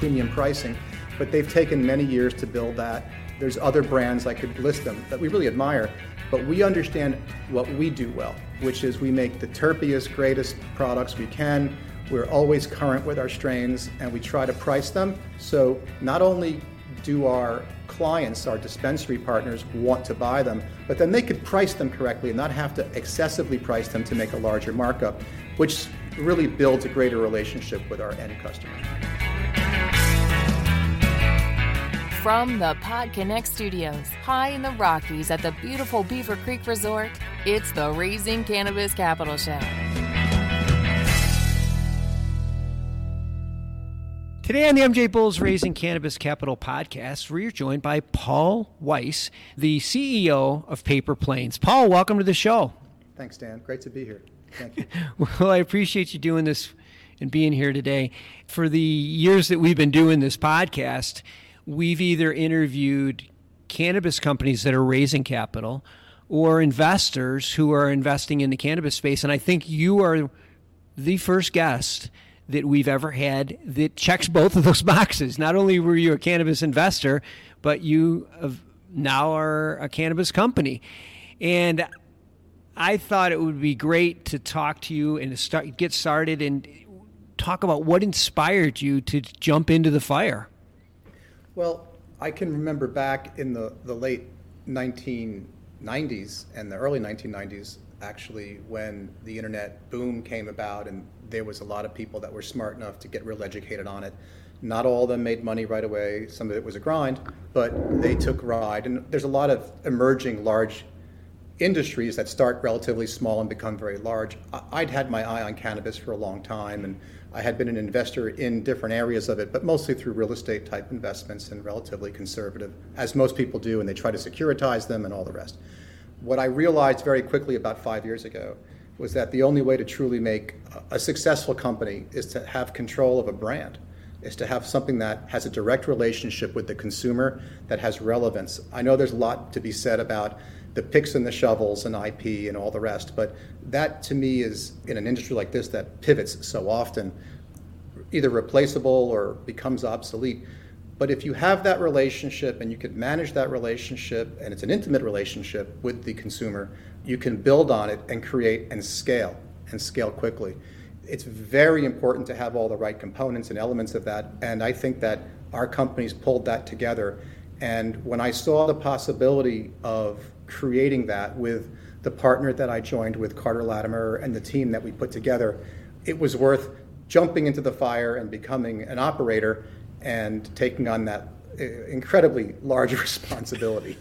premium pricing, but they've taken many years to build that. There's other brands, I could list them, that we really admire, but we understand what we do well, which is we make the terpiest, greatest products we can. We're always current with our strains, and we try to price them. So not only do our clients, our dispensary partners, want to buy them, but then they could price them correctly and not have to excessively price them to make a larger markup, which really builds a greater relationship with our end customers. From the PodConnect Studios, high in the Rockies at the beautiful Beaver Creek Resort, it's the Raising Cannabis Capital Show. Today on the MJ Bulls Raising Cannabis Capital podcast, we're joined by Paul Weiss, the CEO of Paper Planes. Paul, welcome to the show. Thanks, Dan. Great to be here. Thank you. Well, I appreciate you doing this and being here today. For the years that we've been doing this podcast, we've either interviewed cannabis companies that are raising capital or investors who are investing in the cannabis space. And I think you are the first guest that we've ever had that checks both of those boxes. Not only were you a cannabis investor, but you now are a cannabis company. And I thought it would be great to talk to you and to get started and talk about what inspired you to jump into the fire. Well, I can remember back in the late 1990s and the early 1990s, actually, when the internet boom came about and there was a lot of people that were smart enough to get real educated on it. Not all of them made money right away. Some of it was a grind, but they took a ride. And there's a lot of emerging large industries that start relatively small and become very large. I'd had my eye on cannabis for a long time, and I had been an investor in different areas of it, but mostly through real estate type investments and relatively conservative, as most people do, and they try to securitize them and all the rest. What I realized very quickly about 5 years ago was that the only way to truly make a successful company is to have control of a brand, is to have something that has a direct relationship with the consumer, that has relevance. I know there's a lot to be said about the picks and the shovels and IP and all the rest, but that to me is, in an industry like this that pivots so often, either replaceable or becomes obsolete. But if you have that relationship and you can manage that relationship, and it's an intimate relationship with the consumer, you can build on it and create and scale quickly. It's very important to have all the right components and elements of that, and I think that our companies pulled that together. And when I saw the possibility of creating that with the partner that I joined with, Carter Latimer, and the team that we put together, it was worth jumping into the fire and becoming an operator and taking on that incredibly large responsibility.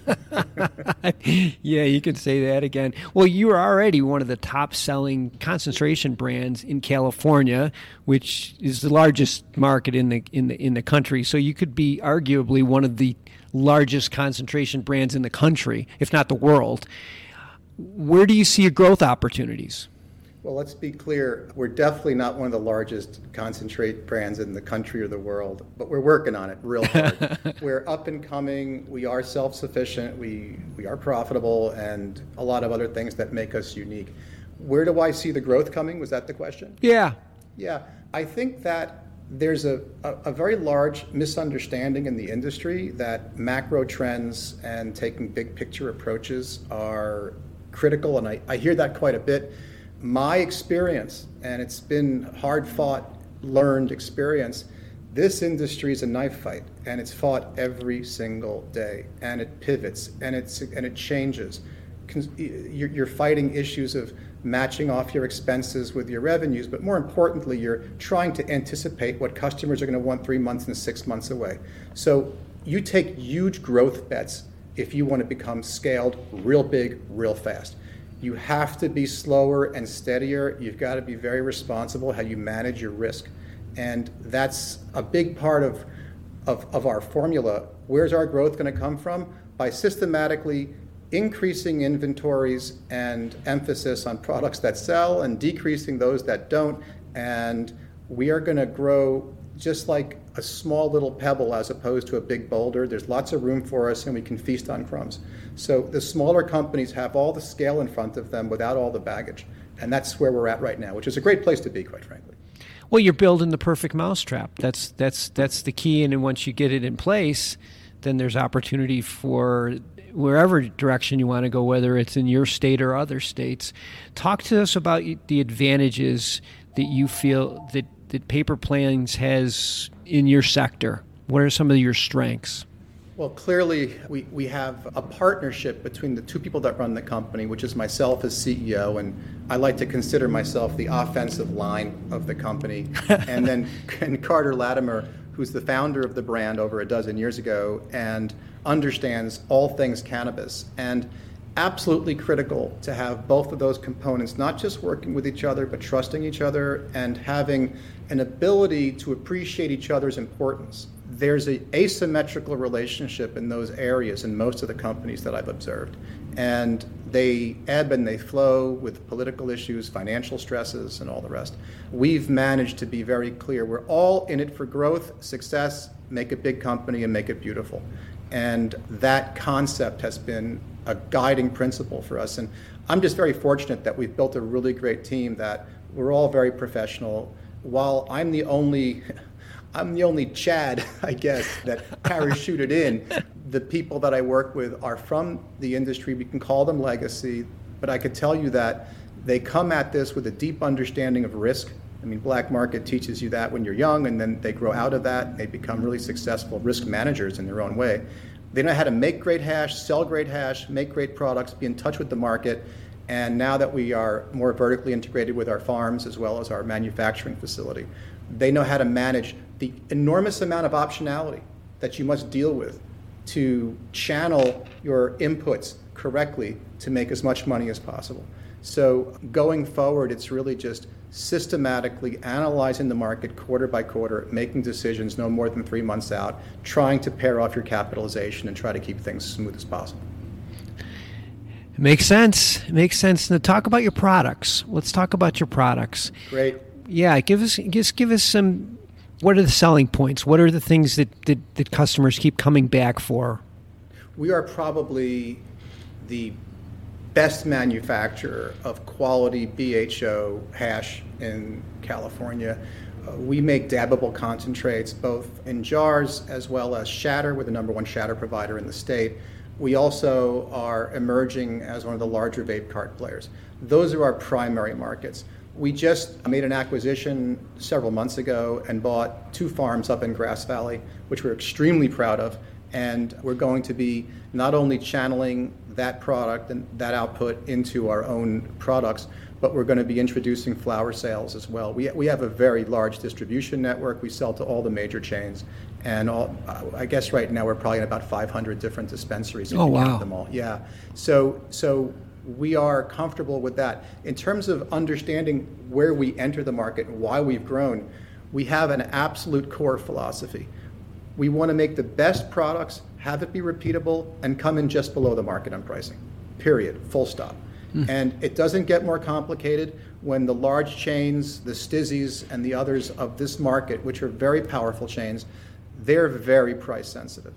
Yeah, you can say that again. Well, you are already one of the top-selling concentration brands in California, which is the largest market in the country. So you could be arguably one of the largest concentration brands in the country, if not the world. Where do you see your growth opportunities? Well, let's be clear. We're definitely not one of the largest concentrate brands in the country or the world, but we're working on it real hard. We're up and coming. We are self-sufficient. We are profitable, and a lot of other things that make us unique. Where do I see the growth coming? Was that the question? Yeah. Yeah. I think that there's a very large misunderstanding in the industry that macro trends and taking big picture approaches are critical, and I hear that quite a bit. My experience, and it's been hard-fought, learned experience, this industry is a knife fight, and it's fought every single day, and it pivots, and it changes. You're fighting issues of matching off your expenses with your revenues, but more importantly, you're trying to anticipate what customers are going to want 3 months and 6 months away. So you take huge growth bets if you want to become scaled real big, real fast. You have to be slower and steadier. You've got to be very responsible how you manage your risk. And that's a big part of our formula. Where's our growth going to come from? By systematically increasing inventories and emphasis on products that sell and decreasing those that don't. And we are going to grow just like a small little pebble as opposed to a big boulder. There's lots of room for us, and we can feast on crumbs. So the smaller companies have all the scale in front of them without all the baggage. And that's where we're at right now, which is a great place to be, quite frankly. Well, you're building the perfect mousetrap. That's the key. And then once you get it in place, then there's opportunity for wherever direction you want to go, whether it's in your state or other states. Talk to us about the advantages that you feel that Paper Planes has in your sector. What are some of your strengths? Well, clearly, we have a partnership between the two people that run the company, which is myself as CEO, and I like to consider myself the offensive line of the company, and Carter Latimer, who's the founder of the brand over a dozen years ago and understands all things cannabis. And absolutely critical to have both of those components, not just working with each other, but trusting each other and having an ability to appreciate each other's importance. There's an asymmetrical relationship in those areas in most of the companies that I've observed. And they ebb and they flow with political issues, financial stresses, and all the rest. We've managed to be very clear. We're all in it for growth, success, make a big company, and make it beautiful. And that concept has been a guiding principle for us. And I'm just very fortunate that we've built a really great team, that we're all very professional. While I'm the only Chad, I guess, that parachuted in, the people that I work with are from the industry. We can call them legacy, but I could tell you that they come at this with a deep understanding of risk. I mean, black market teaches you that when you're young, and then they grow out of that, and they become really successful risk managers in their own way. They know how to make great hash, sell great hash, make great products, be in touch with the market. And now that we are more vertically integrated with our farms as well as our manufacturing facility, they know how to manage the enormous amount of optionality that you must deal with to channel your inputs correctly to make as much money as possible. So going forward, it's really just systematically analyzing the market quarter by quarter, making decisions no more than 3 months out, trying to pare off your capitalization and try to keep things as smooth as possible. It makes sense. It makes sense. Now talk about your products. Let's talk about your products. Great. Yeah, give us some. What are the selling points? What are the things that customers keep coming back for? We are probably the best manufacturer of quality BHO hash in California. We make dabbable concentrates both in jars as well as shatter. We're the number one shatter provider in the state. We also are emerging as one of the larger vape cart players. Those are our primary markets. We just made an acquisition several months ago and bought 2 farms up in Grass Valley, which we're extremely proud of. And we're going to be not only channeling that product and that output into our own products, but we're going to be introducing flower sales as well. We have a very large distribution network. We sell to all the major chains. And I guess right now we're probably in about 500 different dispensaries. Oh, wow. Count them all. Yeah. So we are comfortable with that. In terms of understanding where we enter the market and why we've grown, we have an absolute core philosophy. We want to make the best products, have it be repeatable, and come in just below the market on pricing. Period. Full stop. And it doesn't get more complicated when the large chains, the Stizzies, and the others of this market, which are very powerful chains, they're very price sensitive.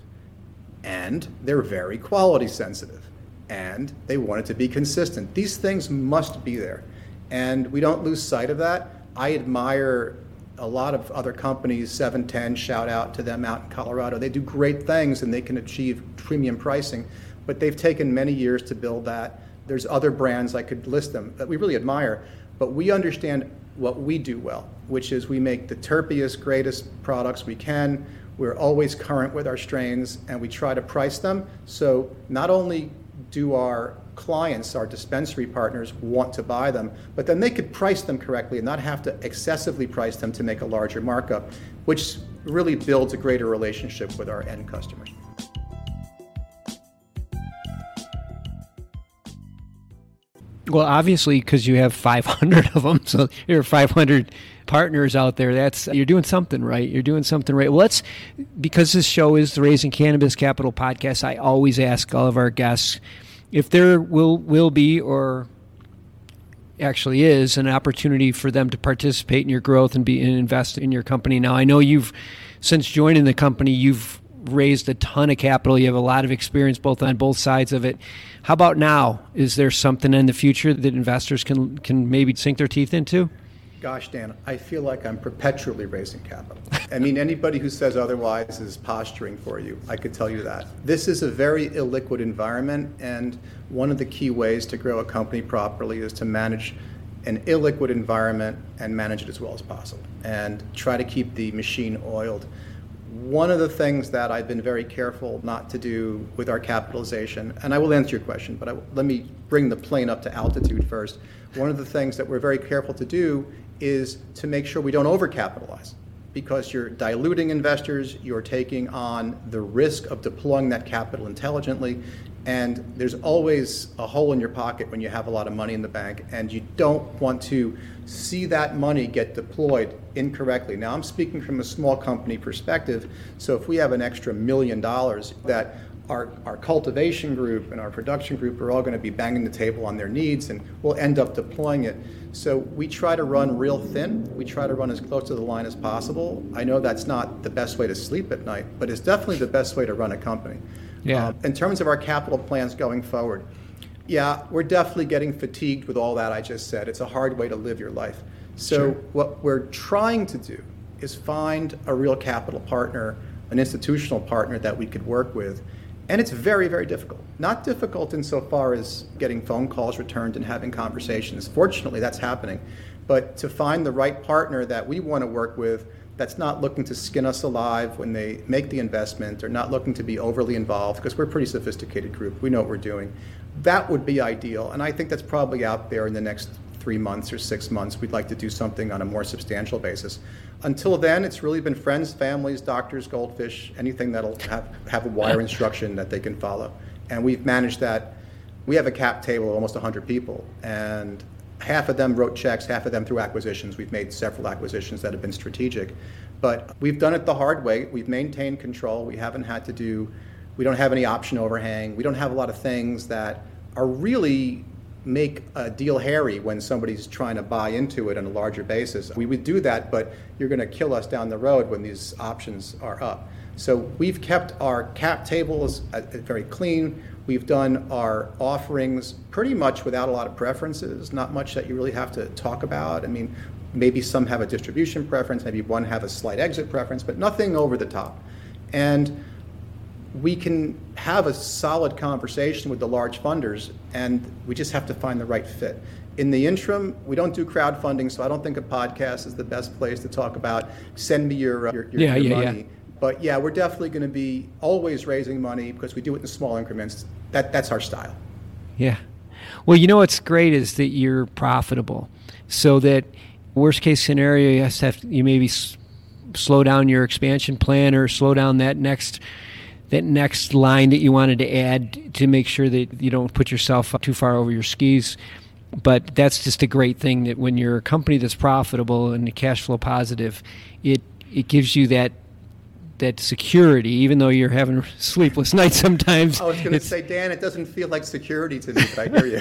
And they're very quality sensitive. And they want it to be consistent. These things must be there. And we don't lose sight of that. I admire a lot of other companies, 710, shout out to them out in Colorado. They do great things and they can achieve premium pricing, but they've taken many years to build that. There's other brands, I could list them, that we really admire, but we understand what we do well, which is we make the terpiest, greatest products we can. We're always current with our strains and we try to price them. So not only do our clients, our dispensary partners, want to buy them, but then they could price them correctly and not have to excessively price them to make a larger markup, which really builds a greater relationship with our end customers. Well, obviously, because you have 500 of them, so there are 500 partners out there. You're doing something right. You're doing something right. Well, because this show is the Raising Cannabis Capital podcast, I always ask all of our guests if there will be, or actually is, an opportunity for them to participate in your growth and invest in your company. Now, I know since joining the company, you've raised a ton of capital. You have a lot of experience on both sides of it. How about now? Is there something in the future that investors can maybe sink their teeth into? Gosh, Dan, I feel like I'm perpetually raising capital. I mean, anybody who says otherwise is posturing for you. I could tell you that. This is a very illiquid environment, and one of the key ways to grow a company properly is to manage an illiquid environment and manage it as well as possible, and try to keep the machine oiled. One of the things that I've been very careful not to do with our capitalization, and I will answer your question, but let me bring the plane up to altitude first. One of the things that we're very careful to do is to make sure we don't overcapitalize, because you're diluting investors, you're taking on the risk of deploying that capital intelligently, and there's always a hole in your pocket when you have a lot of money in the bank, and you don't want to see that money get deployed incorrectly. Now, I'm speaking from a small company perspective, so if we have an extra $1 million that our cultivation group and our production group are all going to be banging the table on their needs, and we'll end up deploying it. So we try to run real thin. We try to run as close to the line as possible. I know that's not the best way to sleep at night, but it's definitely the best way to run a company. Yeah. In terms of our capital plans going forward, yeah, we're definitely getting fatigued with all that I just said. It's a hard way to live your life. So Sure. What we're trying to do is find a real capital partner, an institutional partner that we could work with. And it's very, very difficult. Not difficult insofar as getting phone calls returned and having conversations. Fortunately, that's happening. But to find the right partner that we want to work with, that's not looking to skin us alive when they make the investment, or not looking to be overly involved, because we're a pretty sophisticated group. We know what we're doing. That would be ideal. And I think that's probably out there in the next 3 months or 6 months. We'd like to do something on a more substantial basis. Until then, it's really been friends, families, doctors, goldfish, anything that'll have a wire instruction that they can follow. And we've managed that. We have a cap table of almost 100 people, and half of them wrote checks, half of them through acquisitions. We've made several acquisitions that have been strategic. But we've done it the hard way. We've maintained control. We don't have any option overhang. We don't have a lot of things that are really make a deal hairy when somebody's trying to buy into it on a larger basis. We would do that, but you're going to kill us down the road when these options are up. So we've kept our cap tables very clean. We've done our offerings pretty much without a lot of preferences, not much that you really have to talk about. I mean, maybe some have a distribution preference, maybe one have a slight exit preference, but nothing over the top. And we can have a solid conversation with the large funders, and we just have to find the right fit. In the interim, we don't do crowdfunding, so I don't think a podcast is the best place to talk about send me your money. Yeah. But yeah, we're definitely going to be always raising money because we do it in small increments. That's our style. Yeah. Well, you know what's great is that you're profitable, so that worst case scenario, you maybe slow down your expansion plan or slow down that next line that you wanted to add to make sure that you don't put yourself too far over your skis. But that's just a great thing, that when you're a company that's profitable and cash flow positive, it gives you that security, even though you're having sleepless nights sometimes. I was going to say, Dan, it doesn't feel like security to me, but I hear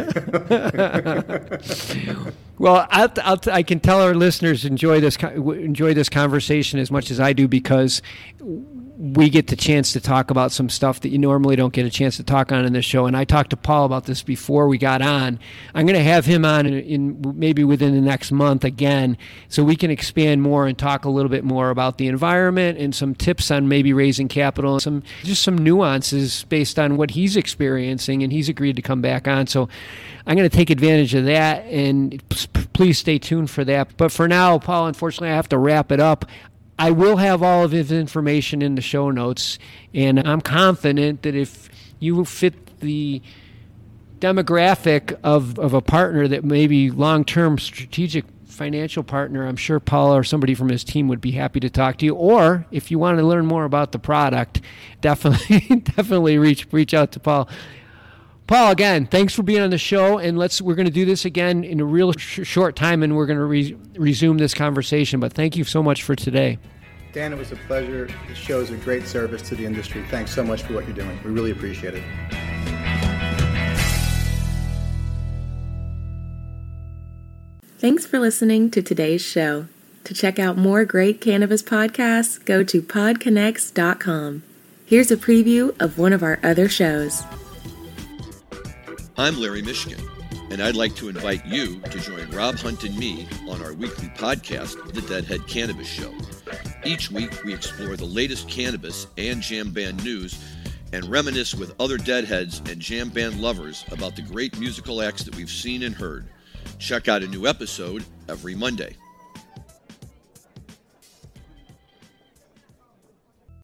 you. Well, I can tell our listeners enjoy this conversation as much as I do, because we get the chance to talk about some stuff that you normally don't get a chance to talk on in this show. And I talked to Paul about this before we got on. I'm going to have him on in maybe within the next month again, so we can expand more and talk a little bit more about the environment and some tips on maybe raising capital and some nuances based on what he's experiencing. And he's agreed to come back on. So I'm going to take advantage of that, and please stay tuned for that. But for now, Paul, unfortunately, I have to wrap it up. I will have all of his information in the show notes, and I'm confident that if you fit the demographic of a partner that may be long-term strategic financial partner, I'm sure Paul or somebody from his team would be happy to talk to you. Or if you want to learn more about the product, definitely reach out to Paul. Paul, again, thanks for being on the show, and we're going to do this again in a real short time, and we're going to resume this conversation. But thank you so much for today. Dan, it was a pleasure. The show is a great service to the industry. Thanks so much for what you're doing. We really appreciate it. Thanks for listening to today's show. To check out more great cannabis podcasts, go to podconnects.com. Here's a preview of one of our other shows. I'm Larry Mishkin, And I'd like to invite you to join Rob Hunt and me on our weekly podcast, The Deadhead Cannabis Show. Each week, we explore the latest cannabis and jam band news and reminisce with other Deadheads and jam band lovers about the great musical acts that we've seen and heard. Check out a new episode every Monday.